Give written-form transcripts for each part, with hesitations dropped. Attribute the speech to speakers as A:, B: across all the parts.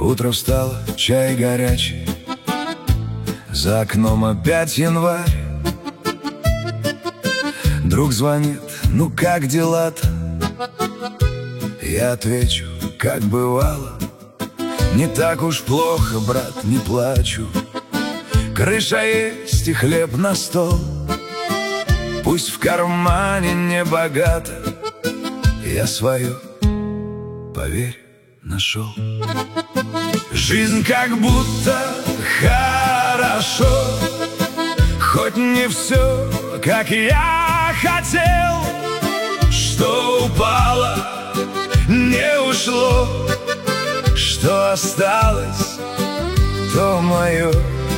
A: Утро встало, чай горячий, за окном опять январь. Друг звонит: ну как дела-то? Я отвечу, как бывало: не так уж плохо, брат, не плачу. Крыша есть и хлеб на стол, пусть в кармане не богато, я свою, поверь, нашел. Жизнь как будто хорошо, хоть не все, как я хотел. Что упало, не ушло, что осталось, то мое.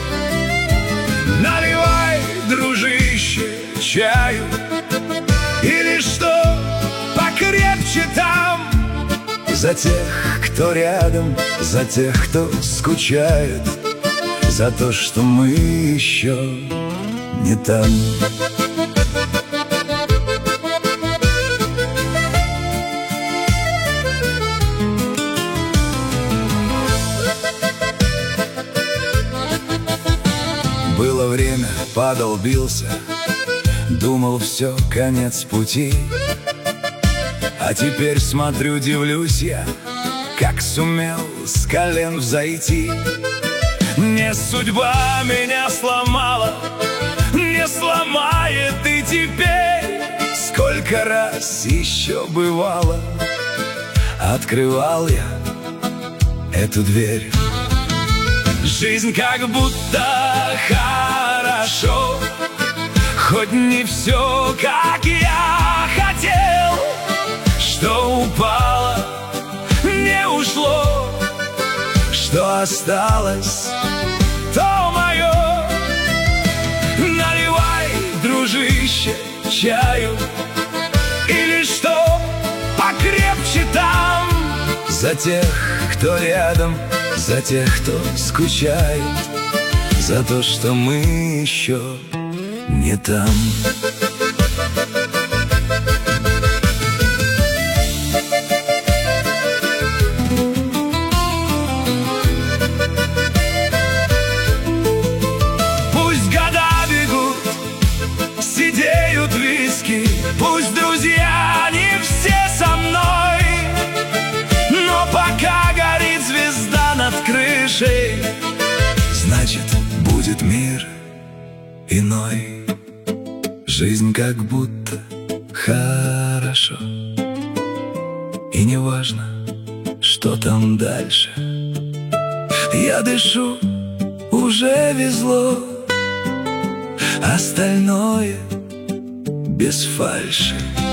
A: Наливай, дружище, чаю, или что покрепче там. За тех, кто рядом, за тех, кто скучает, за то, что мы еще не там. Было время, падал, бился, думал, все, конец пути. А теперь смотрю, дивлюсь я, как сумел с колен взойти. Не судьба меня сломала, не сломает и теперь. Сколько раз еще бывало, открывал я эту дверь. Жизнь как будто хорошо, хоть не все, как я хотел. Что упало, не ушло, что осталось, то мое. Наливай, дружище, чаю, или что покрепче там. За тех, кто рядом, за тех, кто скучает, за то, что мы еще не там. Пусть года бегут, сидеют виски, пусть друзья не все со мной, но пока горит звезда над крышей, значит, будет мир иной. Жизнь как будто хорошо, и не важно, что там дальше. Я дышу, уже везло, остальное без фальши.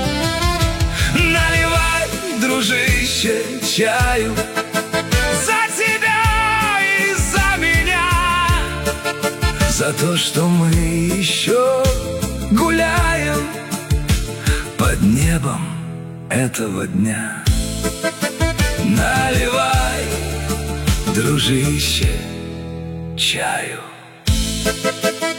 A: Наливай, дружище, чаю, за тебя и за меня, за то, что мы еще гуляем под небом этого дня. Наливай, дружище, чаю.